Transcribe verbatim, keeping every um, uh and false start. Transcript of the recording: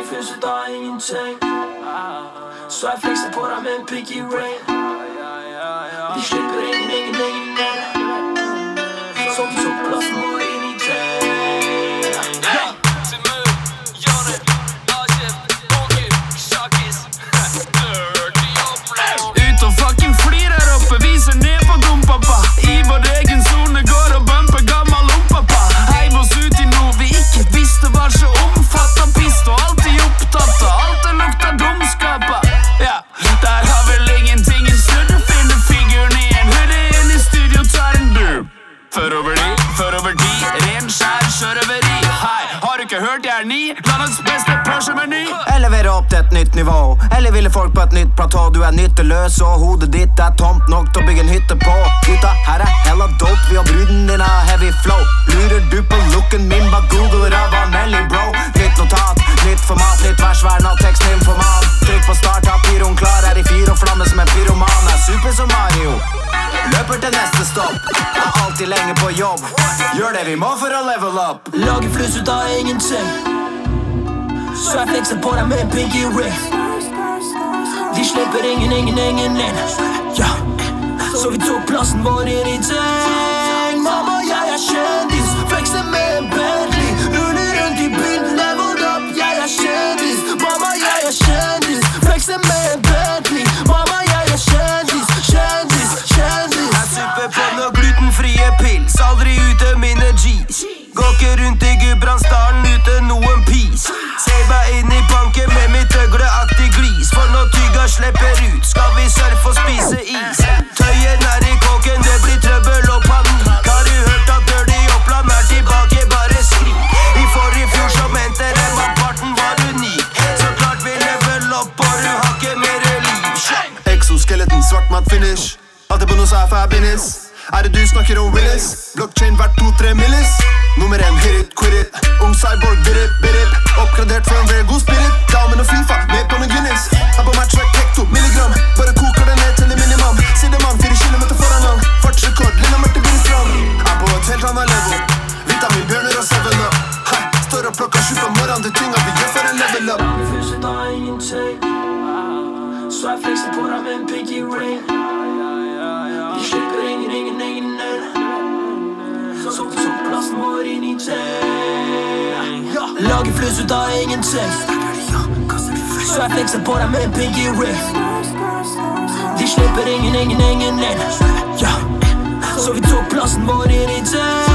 flus ut av ingenting. Så jeg flekser på deg med en picky ring. Vi slipper ingen, ingen, ingen ned. Så vi tok plassen vår inn i ting. Ut og fucking flyr her oppe, viser ned på dompappa. I vår egen zone går og bumper gammel ompappa. Heiv oss ut i noe vi ikke visste var så omfattet. Pist og alltid opptatt av alt det lukter dumskapet. Ja, der har vel ingenting en større. Finner figuren i en hudde inn i studio, tar en dub. Før over de, før over de, ren skjær sjørøveri. Hei, har du ikke hørt jeg er ni? Landets beste Porsche-meny. Elevere opp til et nytt nivå. Eller ville folk på et nytt platå. Du er nytteløs og hodet ditt er tomt nok til å bygge en hytte på. Gutta, her er hella dope. Vi har bruden din av heavy flow. Lurer du på looken min bak Google av Nelly, bro? Nytt notat, nytt format, nytt vers, vern av teksten informat. Trykk på start, har pyroen klar. Er i fyr og flamme som en pyroman. Er super som Mario. Løper til neste stopp. Er alltid lenge på jobb. Gjør det vi må for å level up. Lager flus ut av ingenting. Så jeg flekser på deg med en pinky ring. Vi slipper ingen, ingen, ingen inn. Ja, så vi tok plassen vår inn i ting. Mamma, jeg er kjendis. Flekser med en Bentley. Ruller rundt i byen, level up. Jeg er kjendis. Mamma, jeg er kjendis. Flekser med en Bentley. Mamma, jeg er kjendis. Kjendis, kjendis. Jeg supper på noe glutenfrie pils. Aldri ute mine G's. Går ikke rundt i Gudbrandsdalen uten noen pis. Ser meg inn i banken med mitt øgleaktig glis. For når tyga slipper ut, skal vi surfe og spise is. Tøyen er i kåken, det blir trøbbel og panikk. Har du hørt at Dirty Oppland er tilbake, bare skrik. I forrige fjor så mente dem at parten var unik. Så klart vi level opp, og du har ikke mer liv. Exoskeleton, svart mat finish. Alt er bonus er for business. Er det du snakker om Willis? Blockchain verdt to-tre millis. Nummer en, hit it, quit it. Ung cyborg, bit it, bit it. Oppgradert for en very god spirit. Damen og FIFA, med på noen Guinness. Er på matchtrack, hekto, milligram. Bare koker det ned til det minimum. Sidemann, fire kilometer foran han. Fartsrekord, Lina Marte Birstrand. Er på et helt annet level. Vitamin, bjørner og seven up. Hei, står og plukker sju på morgenen. Det tinga vi gjør for en level up. Lager flus ut av ingenting. Så jeg flekser på deg med en pinky ring. Vi slipper ingen, ingen, ingen ned. Så vi tok plassen vår inn i ting. Lager flus ut av ingenting. Så jeg flekser på deg med en pinky ring. Vi slipper ingen, ingen, ingen ned. Ja, så vi tok plassen vår inn i ting.